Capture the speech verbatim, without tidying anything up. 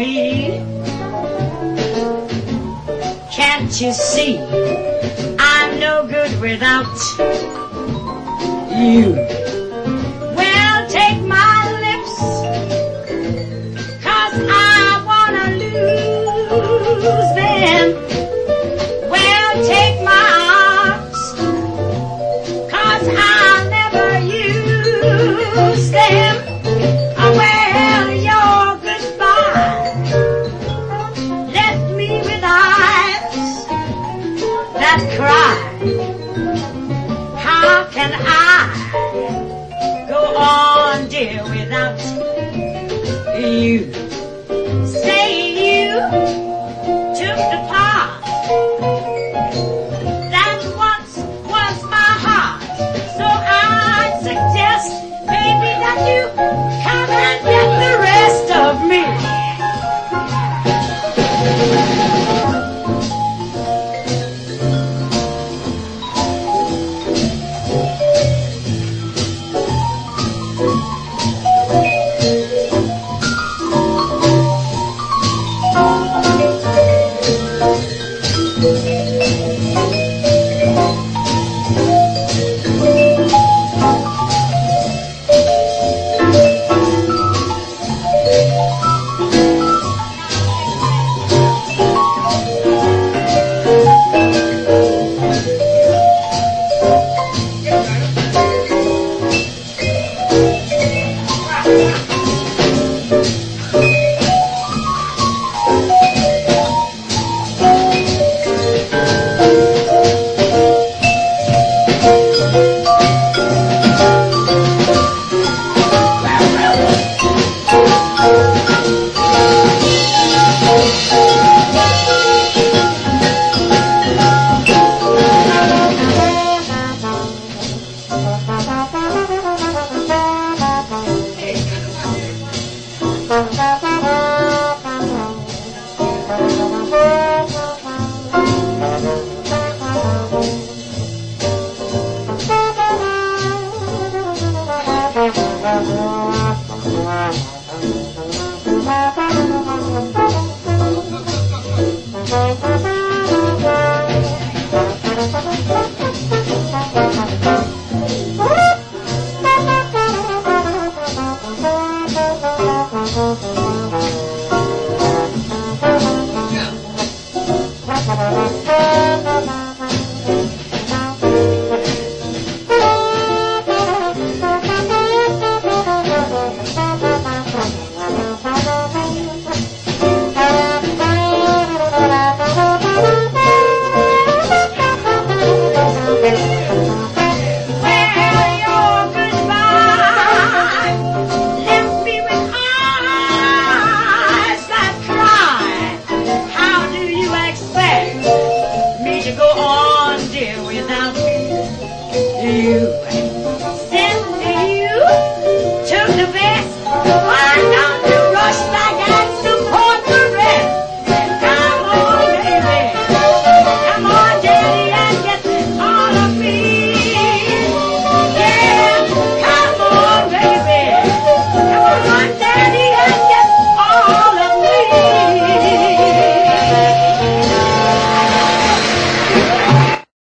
me. Can't you see I'm no good without you? Well, take my lips, 'cause I wanna lose them. Well, take my arms, 'cause I'll never use them. Well, your goodbye left me with eyes that cry. How can I go on, dear, without you? Say you took the part that once was my heart. So I suggest, baby, that you come and get the rest of me. Yeah.